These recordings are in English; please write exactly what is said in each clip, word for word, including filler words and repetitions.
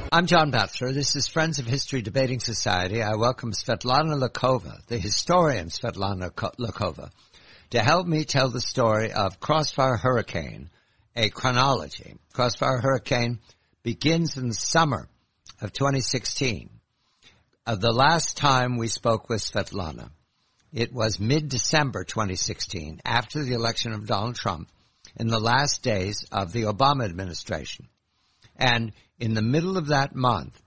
I'm John Bachelor. This is Friends of History Debating Society. I welcome Svetlana Lakova, the historian Svetlana Lakova, to help me tell the story of Crossfire Hurricane, a chronology. Crossfire Hurricane begins in the summer of twenty sixteen. Uh, the last time we spoke with Svetlana, it was mid-December twenty sixteen, after the election of Donald Trump, in the last days of the Obama administration. And in the middle of that month,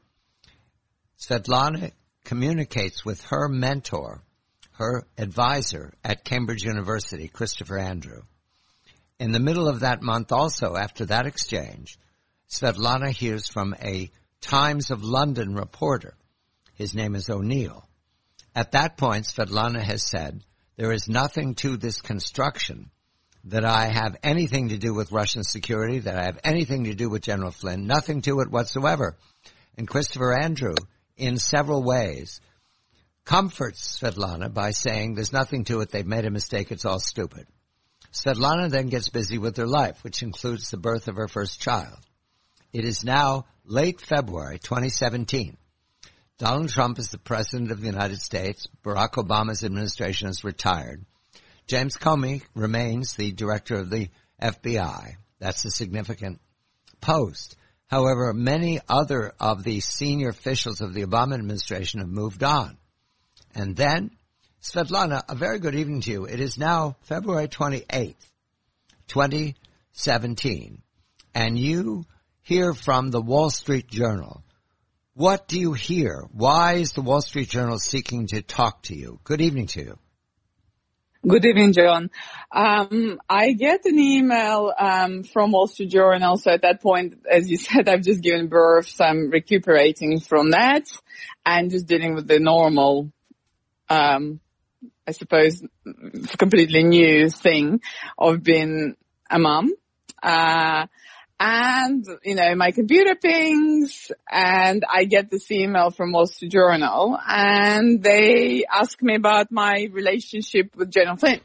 Svetlana communicates with her mentor, her advisor at Cambridge University, Christopher Andrew. In the middle of that month also, after that exchange, Svetlana hears from a Times of London reporter. His name is O'Neill. At that point, Svetlana has said, there is nothing to this construction that I have anything to do with Russian security, that I have anything to do with General Flynn, nothing to it whatsoever. And Christopher Andrew, in several ways, comforts Svetlana by saying there's nothing to it, they've made a mistake, it's all stupid. Svetlana then gets busy with her life, which includes the birth of her first child. It is now late February twenty seventeen. Donald Trump is the president of the United States. Barack Obama's administration is retired. James Comey remains the director of the F B I. That's a significant post. However, many other of the senior officials of the Obama administration have moved on. And then, Svetlana, a very good evening to you. It is now February twenty-eighth, twenty seventeen, and you hear from the Wall Street Journal. What do you hear? Why is the Wall Street Journal seeking to talk to you? Good evening to you. Good evening, John. Um, I get an email um, from Wall Street Journal. So at that point, as you said, I've just given birth. So I'm recuperating from that and just dealing with the normal, um, I suppose, completely new thing of being a mom. Uh, and, you know, my computer pings and I get this email from Wall Street Journal and they ask me about my relationship with General Flynn.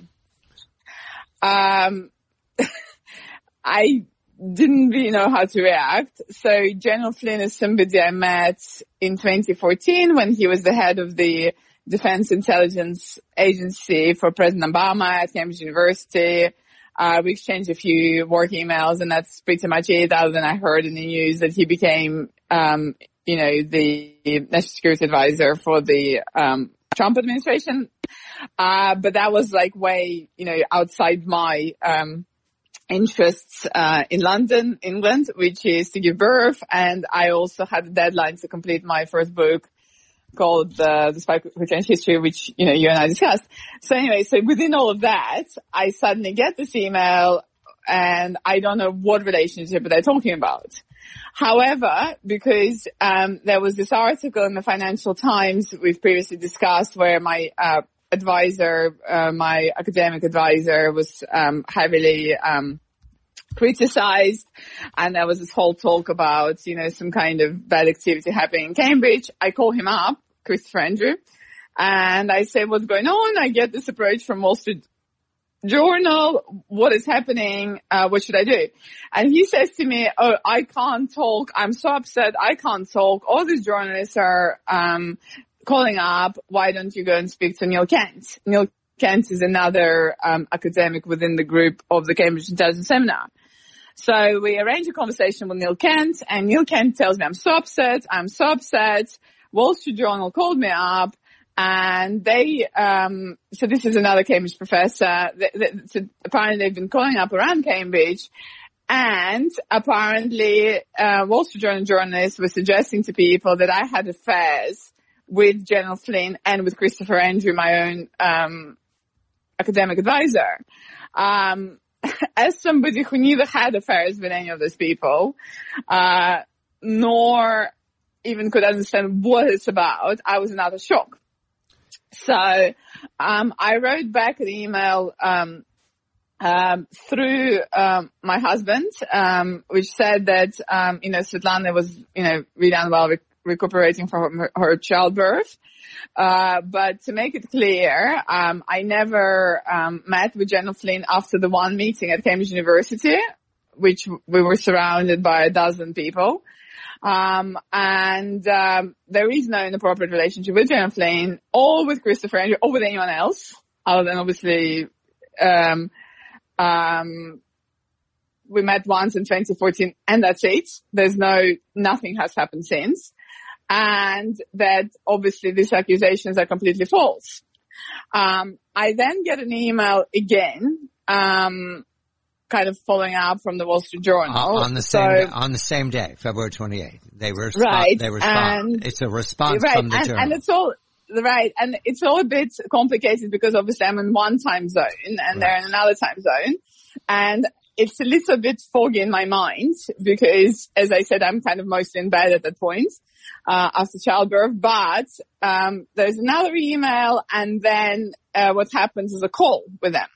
Um, I didn't really know how to react. So General Flynn is somebody I met in twenty fourteen when he was the head of the Defense Intelligence Agency for President Obama at Cambridge University. Uh, we exchanged a few work emails and that's pretty much it, other than I heard in the news that he became, um, you know, the national security advisor for the, um, Trump administration. Uh, but that was like way, you know, outside my, um, interests, uh, in London, England, which is to give birth. And I also had a deadline to complete my first book called uh, The Spy Who Changed History, which, you know, you and I discussed. So anyway, so within all of that, I suddenly get this email and I don't know what relationship they're talking about. However, because um there was this article in the Financial Times we've previously discussed where my uh advisor, uh, my academic advisor was um heavily um criticized, and there was this whole talk about, you know, some kind of bad activity happening in Cambridge. I call him up, Christopher Andrew, and I say, what's going on? I get this approach from Wall Street Journal. What is happening? Uh, what should I do? And he says to me, oh, I can't talk. I'm so upset. I can't talk. All these journalists are, um, calling up. Why don't you go and speak to Neil Kent? Neil Kent is another, um, academic within the group of the Cambridge Intelligence Seminar. So we arrange a conversation with Neil Kent, and Neil Kent tells me, I'm so upset, I'm so upset. Wall Street Journal called me up, and they, um, so this is another Cambridge professor. They, they, so apparently they've been calling up around Cambridge, and apparently, uh, Wall Street Journal journalists were suggesting to people that I had affairs with General Flynn and with Christopher Andrew, my own, um, academic advisor. Um, as somebody who neither had affairs with any of those people, uh, nor even could understand what it's about, I was in utter shock. So, um, I wrote back an email, um, um, through, um, my husband, um, which said that, um, you know, Svetlana was, you know, really unwell, rec- recuperating from her, her childbirth. Uh, but to make it clear, um, I never, um, met with General Flynn after the one meeting at Cambridge University which we were surrounded by a dozen people. Um, and, um, there is no inappropriate relationship with General Flynn or with Christopher Andrew or with anyone else other than obviously, um, um, we met once in twenty fourteen and that's it. There's no, nothing has happened since. And that obviously these accusations are completely false. Um, I then get an email again, um, kind of following up from the Wall Street Journal. Uh, on the so, same day, on the same day, February twenty-eighth. They were right. They respond. It's a response right, from the and, journal. and it's all right, and it's all a bit complicated because obviously I'm in one time zone and right. they're in another time zone, and it's a little bit foggy in my mind because, as I said, I'm kind of mostly in bed at that point uh, after childbirth. But um there's another email, and then uh, what happens is a call with them.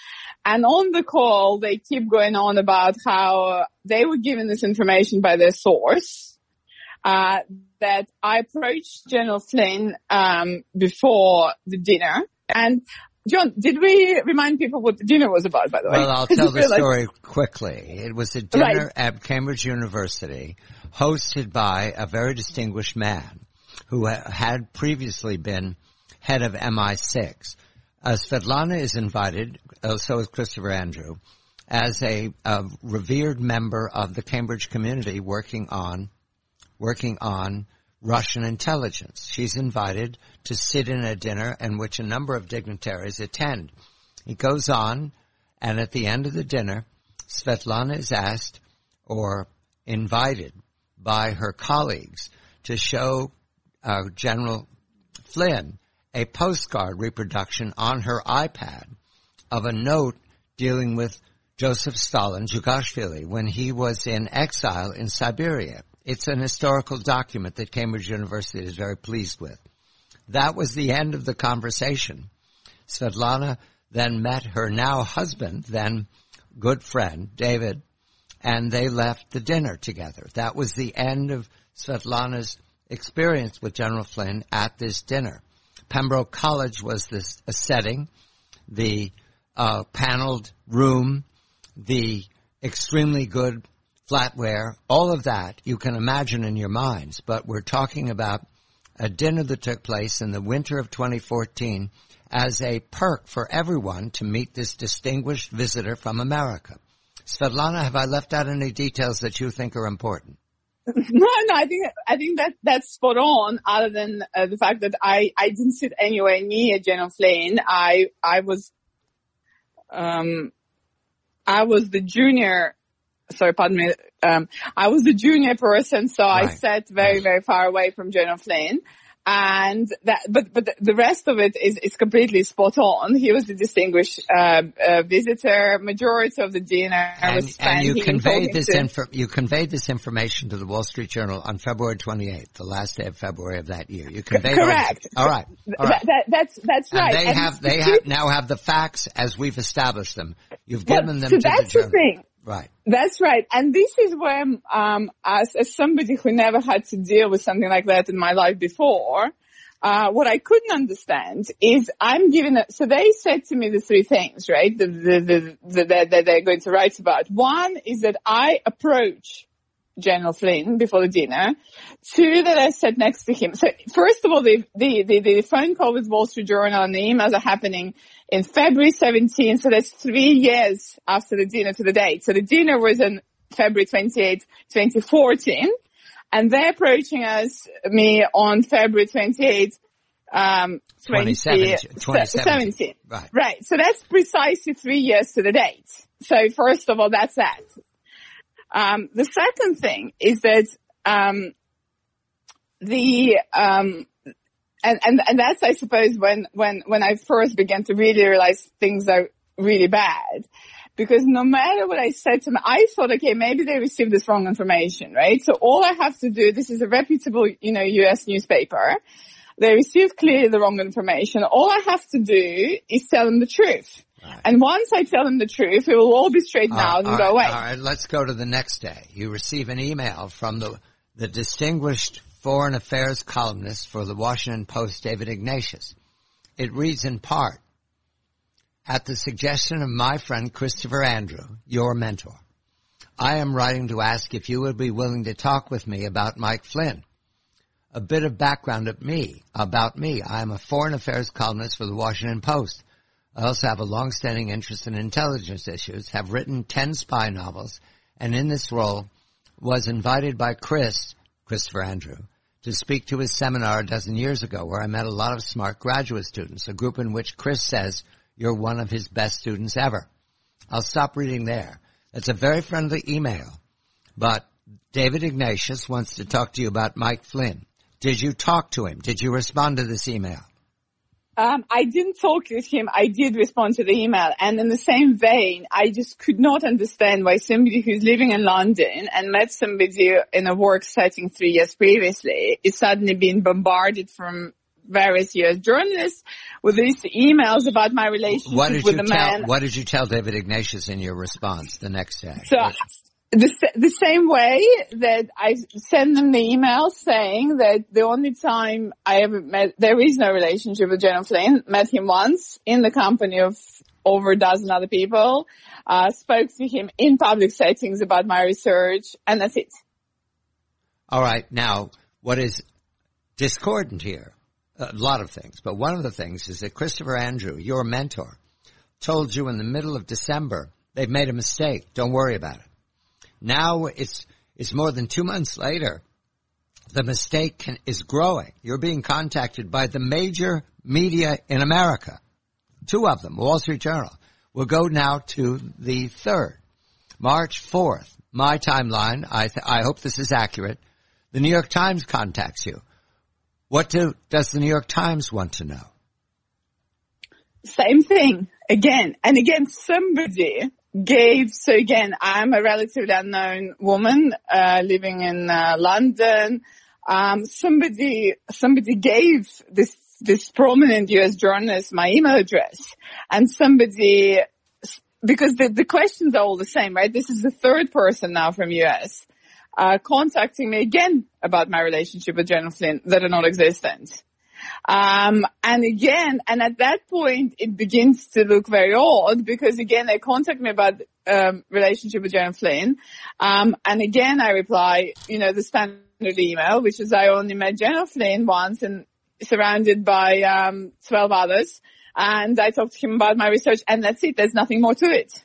And on the call, they keep going on about how they were given this information by their source, uh, that I approached General Flynn, um, before the dinner. And John, did we remind people what the dinner was about, by the way? Well, I'll tell the story like... quickly. It was a dinner right. at Cambridge University hosted by a very distinguished man who had previously been head of M I six. Uh, Svetlana is invited, uh, so is Christopher Andrew, as a, a revered member of the Cambridge community working on, working on Russian intelligence. She's invited to sit in a dinner in which a number of dignitaries attend. It goes on, and at the end of the dinner, Svetlana is asked or invited by her colleagues to show uh, General Flynn a postcard reproduction on her iPad of a note dealing with Joseph Stalin, Zhukashvili, when he was in exile in Siberia. It's an historical document that Cambridge University is very pleased with. That was the end of the conversation. Svetlana then met her now husband, then good friend, David, and they left the dinner together. That was the end of Svetlana's experience with General Flynn at this dinner. Pembroke College was this a setting, the uh, paneled room, the extremely good flatware, all of that you can imagine in your minds. But we're talking about a dinner that took place in the winter of twenty fourteen as a perk for everyone to meet this distinguished visitor from America. Svetlana, have I left out any details that you think are important? No, no, I think, I think that, that's spot on, other than uh, the fact that I, I didn't sit anywhere near General Flynn. I, I was, um, I was the junior, sorry, pardon me, um, I was the junior person, so right. I sat very, right. very far away from General Flynn. And that, but, but the rest of it is, is completely spot on. He was a distinguished, uh, uh visitor. Majority of the dinner and, was spent. And you conveyed this to, info, you conveyed this information to the Wall Street Journal on February twenty-eighth, the last day of February of that year. You conveyed correct. All, all right. All right. That, that, that's, that's and right. They and have, they have, now have the facts as we've established them. You've given well, them so to that's the journal. The thing. Right. That's right. And this is where, um, as, as somebody who never had to deal with something like that in my life before, uh, what I couldn't understand is I'm given a, so they said to me the three things, right, that the, the, the, the, the, they're going to write about. One is that I approach General Flynn before the dinner. Two, that I sat next to him. So first of all, the, the, the, the phone call with Wall Street Journal and the emails are happening in February seventeenth. So that's three years after the dinner to the date. So the dinner was on February twenty-eighth, twenty fourteen. And they're approaching us, me on February twenty-eighth, um, twenty seventeen. Right. Right. So that's precisely three years to the date. So first of all, that's that. Um, the second thing is that, um, the, um, and, and, and that's, I suppose, when, when, when I first began to really realize things are really bad. Because no matter what I said to them, I thought, okay, maybe they received this wrong information, right? So all I have to do, this is a reputable, you know, U S newspaper. They received clearly the wrong information. All I have to do is tell them the truth. Right. And once I tell them the truth, it will all be straightened out and all go right, away. All right, let's go to the next day. You receive an email from the, the distinguished foreign affairs columnist for the Washington Post, David Ignatius. It reads in part, at the suggestion of my friend Christopher Andrew, your mentor, I am writing to ask if you would be willing to talk with me about Mike Flynn. A bit of background of me, about me. I am a foreign affairs columnist for the Washington Post. I also have a long-standing interest in intelligence issues, have written ten spy novels, and in this role was invited by Chris, Christopher Andrew, to speak to his seminar a dozen years ago where I met a lot of smart graduate students, a group in which Chris says you're one of his best students ever. I'll stop reading there. It's a very friendly email, but David Ignatius wants to talk to you about Mike Flynn. Did you talk to him? Did you respond to this email? Um, I didn't talk with him. I did respond to the email. And in the same vein, I just could not understand why somebody who's living in London and met somebody in a work setting three years previously is suddenly being bombarded from various U S journalists with these emails about my relationship what did with you the tell, man. What did you tell David Ignatius in your response the next day? So, The, the same way that I send them the email saying that the only time I ever met, there is no relationship with General Flynn, met him once in the company of over a dozen other people, uh, spoke to him in public settings about my research, and that's it. All right. Now, what is discordant here? A lot of things, but one of the things is that Christopher Andrew, your mentor, told you in the middle of December, they've made a mistake. Don't worry about it. Now it's it's more than two months later. The mistake can, is growing. You're being contacted by the major media in America. Two of them, Wall Street Journal. We'll go now to the third, March fourth. My timeline, I, th- I hope this is accurate. The New York Times contacts you. What do, does the New York Times want to know? Same thing. Again, and again, somebody gave, so again, I'm a relatively unknown woman, uh, living in, uh, London. Um, somebody, somebody gave this, this prominent U S journalist my email address, and somebody, because the, the questions are all the same, right? This is the third person now from U S, uh, contacting me again about my relationship with General Flynn that are not existent. Um, and again, and at that point, it begins to look very odd because again, they contact me about, um, relationship with General Flynn. Um, and again, I reply, you know, the standard email, which is I only met General Flynn once and surrounded by, um, twelve others. And I talked to him about my research, and that's it. There's nothing more to it.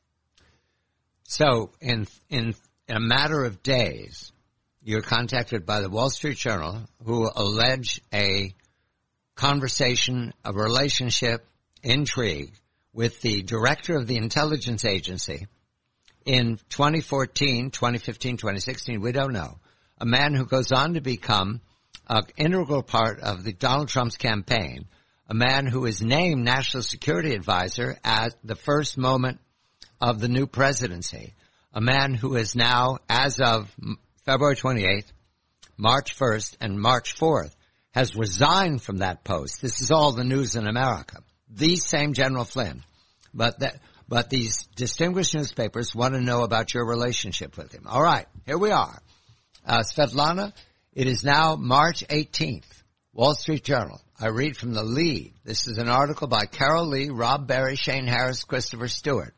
So in, in, in a matter of days, you're contacted by the Wall Street Journal, who allege a conversation, a relationship, intrigue with the director of the intelligence agency in twenty fourteen, twenty fifteen, twenty sixteen, we don't know, a man who goes on to become an integral part of the Donald Trump's campaign, a man who is named National Security Advisor at the first moment of the new presidency, a man who is now, as of February twenty-eighth, March first, and March fourth, has resigned from that post. This is all the news in America. The same General Flynn. But that, but these distinguished newspapers want to know about your relationship with him. All right, here we are. Uh, Svetlana, it is now March eighteenth, Wall Street Journal. I read from the lead. This is an article by Carol Lee, Rob Berry, Shane Harris, Christopher Stewart.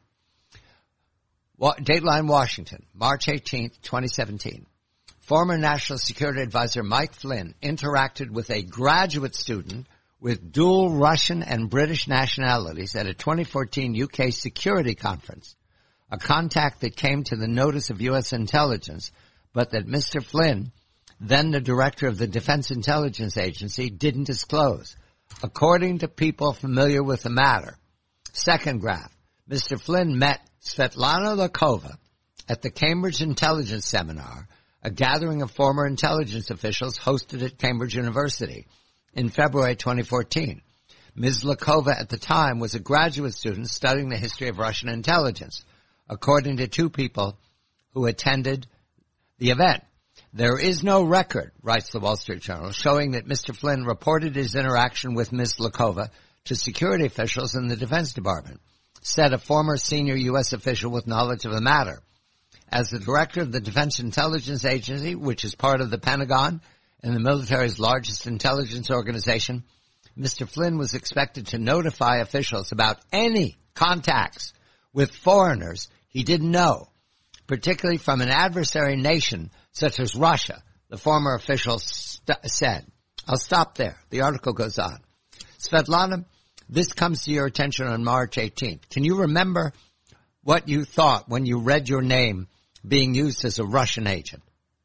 Wa- Dateline Washington, March eighteenth, twenty seventeen. Former National Security Advisor Mike Flynn interacted with a graduate student with dual Russian and British nationalities at a twenty fourteen U K security conference, a contact that came to the notice of U S intelligence, but that Mister Flynn, then the director of the Defense Intelligence Agency, didn't disclose, according to people familiar with the matter. Second graph, Mister Flynn met Svetlana Lakova at the Cambridge Intelligence Seminar, a gathering of former intelligence officials hosted at Cambridge University in February twenty fourteen. Miz Lakova at the time was a graduate student studying the history of Russian intelligence, according to two people who attended the event. There is no record, writes the Wall Street Journal, showing that Mister Flynn reported his interaction with Miz Lakova to security officials in the Defense Department, said a former senior U S official with knowledge of the matter. As the director of the Defense Intelligence Agency, which is part of the Pentagon and the military's largest intelligence organization, Mister Flynn was expected to notify officials about any contacts with foreigners he didn't know. particularly from an adversary nation such as Russia, the former official st- said. I'll stop there. The article goes on. Svetlana, this comes to your attention on March eighteenth. Can you remember what you thought when you read your name being used as a Russian agent?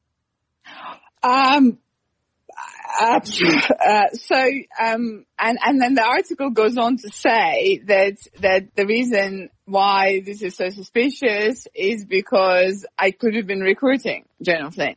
Um, uh, uh, so, um, and, and then the article goes on to say that, that the reason why this is so suspicious is because I could have been recruiting General Flynn.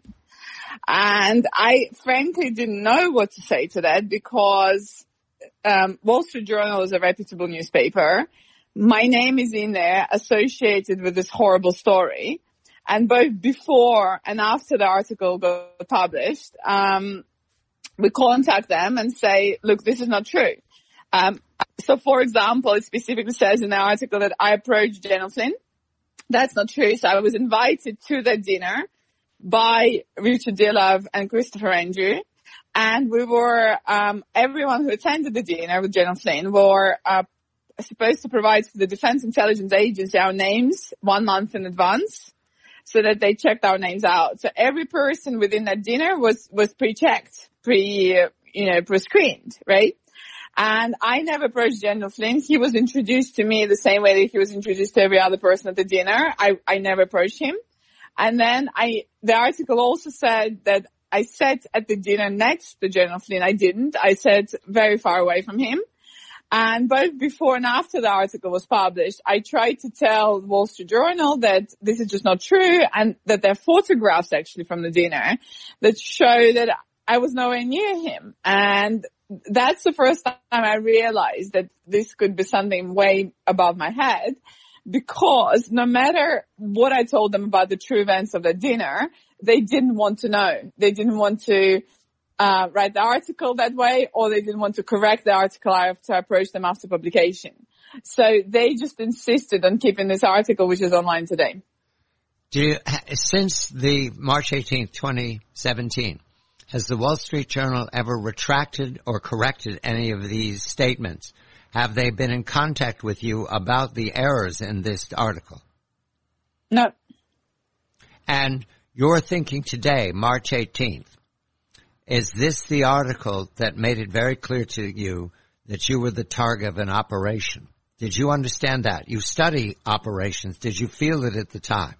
And I frankly didn't know what to say to that because, um, Wall Street Journal is a reputable newspaper. My name is in there associated with this horrible story. And both before and after the article got published, um, we contact them and say, look, this is not true. Um, so for example, it specifically says in the article that I approached General Flynn. That's not true. So I was invited to that dinner by Richard Dilov and Christopher Andrew. And we were, um, everyone who attended the dinner with General Flynn were, uh, supposed to provide to the Defense Intelligence Agency our names one month in advance so that they checked our names out. So every person within that dinner was, was pre-checked, pre, you know, pre-screened, right? And I never approached General Flynn. He was introduced to me the same way that he was introduced to every other person at the dinner. I, I never approached him. And then I, the article also said that I sat at the dinner next to General Flynn. I didn't. I sat very far away from him. And both before and after the article was published, I tried to tell the Wall Street Journal that this is just not true and that there are photographs actually from the dinner that show that I was nowhere near him. And that's the first time I realized that this could be something way above my head, because no matter what I told them about the true events of the dinner, they didn't want to know. They didn't want to uh write the article that way, or they didn't want to correct the article after I approached them after publication. So they just insisted on keeping this article, which is online today. Do you, since the March eighteenth, twenty seventeen, has the Wall Street Journal ever retracted or corrected any of these statements? Have they been in contact with you about the errors in this article? No. And you're thinking today, March eighteenth, is this the article that made it very clear to you that you were the target of an operation? Did you understand that? You study operations. Did you feel it at the time?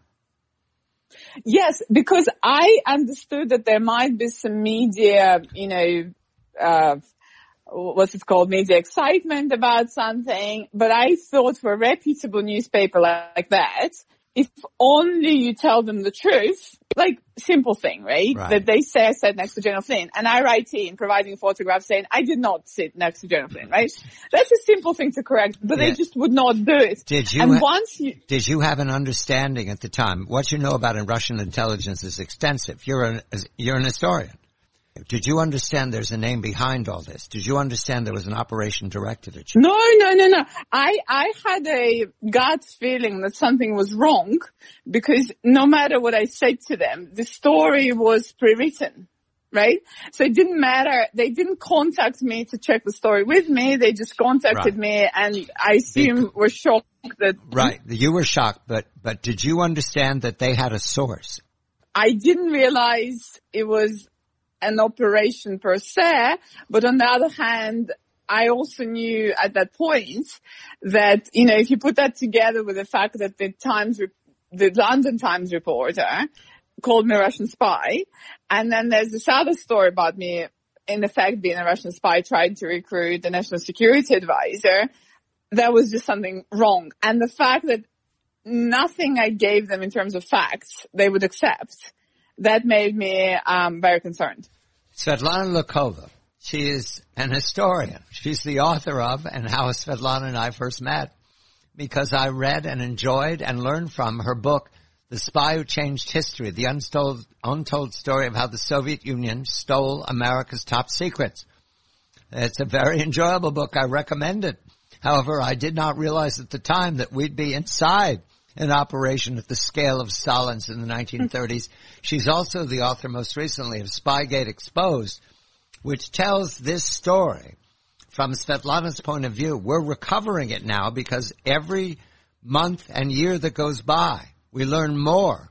Yes, because I understood that there might be some media, you know, uh, what's it called, media excitement about something. But I thought for a reputable newspaper like that, if only you tell them the truth, like simple thing, right? Right. That they say I sat next to General Flynn, and I write in providing photographs saying I did not sit next to General Flynn, right? That's a simple thing to correct, but yeah. They just would not do it. Did you? And ha- once you did you have an understanding at the time? What you know about Russian intelligence is extensive. You're an you're an historian. Did you understand there's a name behind all this? Did you understand there was an operation directed at you? No, no, no, no. I, I had a gut feeling that something was wrong, because no matter what I said to them, the story was pre-written, right? So it didn't matter. They didn't contact me to check the story with me. They just contacted right. me, and I assume Bec- were shocked that... Right. You were shocked, but, but did you understand that they had a source? I didn't realize it was an operation per se, but on the other hand, I also knew at that point that, you know, if you put that together with the fact that the Times, the London Times reporter called me a Russian spy, and then there's this other story about me, in effect, being a Russian spy, trying to recruit the national security advisor, there was just something wrong. And the fact that nothing I gave them in terms of facts they would accept, that made me um, very concerned. Svetlana Lukhova, she is an historian. She's the author of And How Svetlana and I First Met, because I read and enjoyed and learned from her book, The Spy Who Changed History, the untold, untold story of how the Soviet Union stole America's top secrets. It's a very enjoyable book. I recommend it. However, I did not realize at the time that we'd be inside an operation at the scale of Stalin's in the nineteen thirties. She's also the author most recently of Spygate Exposed, which tells this story from Svetlana's point of view. We're recovering it now because every month and year that goes by, we learn more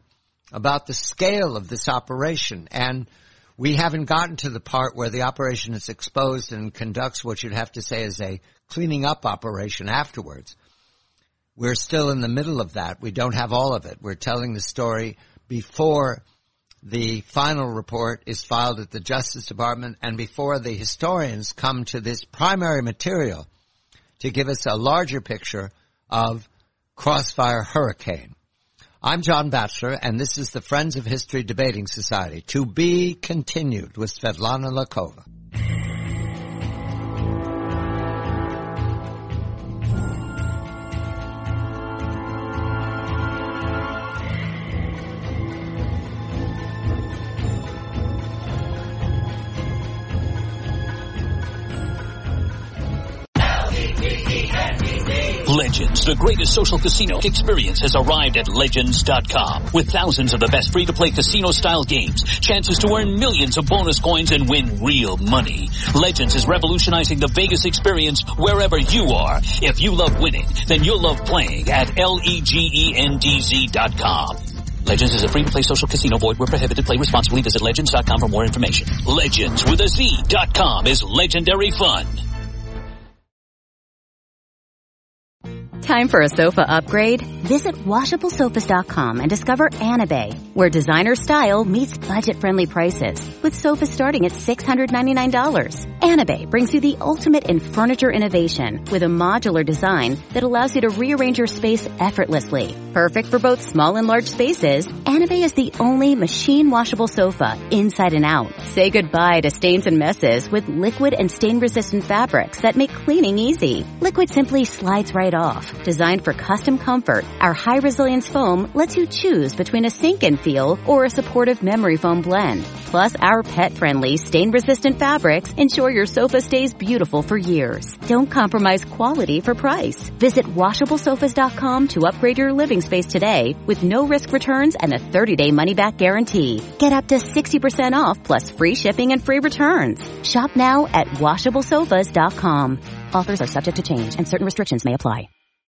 about the scale of this operation. And we haven't gotten to the part where the operation is exposed and conducts what you'd have to say is a cleaning up operation afterwards. We're still in the middle of that. We don't have all of it. We're telling the story before the final report is filed at the Justice Department and before the historians come to this primary material to give us a larger picture of Crossfire Hurricane. I'm John Batchelor, and this is the Friends of History Debating Society. To be continued with Svetlana Lakova. Legends, the greatest social casino experience, has arrived at Legends dot com. With thousands of the best free-to-play casino-style games, chances to earn millions of bonus coins and win real money. Legends is revolutionizing the Vegas experience wherever you are. If you love winning, then you'll love playing at L-E-G-E-N-D-Z dot com. Legends is a free-to-play social casino. Void where prohibited. Play responsibly. Visit Legends dot com for more information. Legends with a Z dot com is legendary fun. Time for a sofa upgrade? Visit washable sofas dot com and discover Anabay, where designer style meets budget-friendly prices, with sofas starting at six hundred ninety-nine dollars. Anabay brings you the ultimate in furniture innovation with a modular design that allows you to rearrange your space effortlessly. Perfect for both small and large spaces, Anabay is the only machine-washable sofa inside and out. Say goodbye to stains and messes with liquid and stain-resistant fabrics that make cleaning easy. Liquid simply slides right off. Designed for custom comfort, our high-resilience foam lets you choose between a sink-in feel or a supportive memory foam blend. Plus, our pet-friendly, stain-resistant fabrics ensure your sofa stays beautiful for years. Don't compromise quality for price. Visit washable sofas dot com to upgrade your living space today with no-risk returns and a thirty-day money-back guarantee. Get up to sixty percent off plus free shipping and free returns. Shop now at washable sofas dot com. Offers are subject to change and certain restrictions may apply.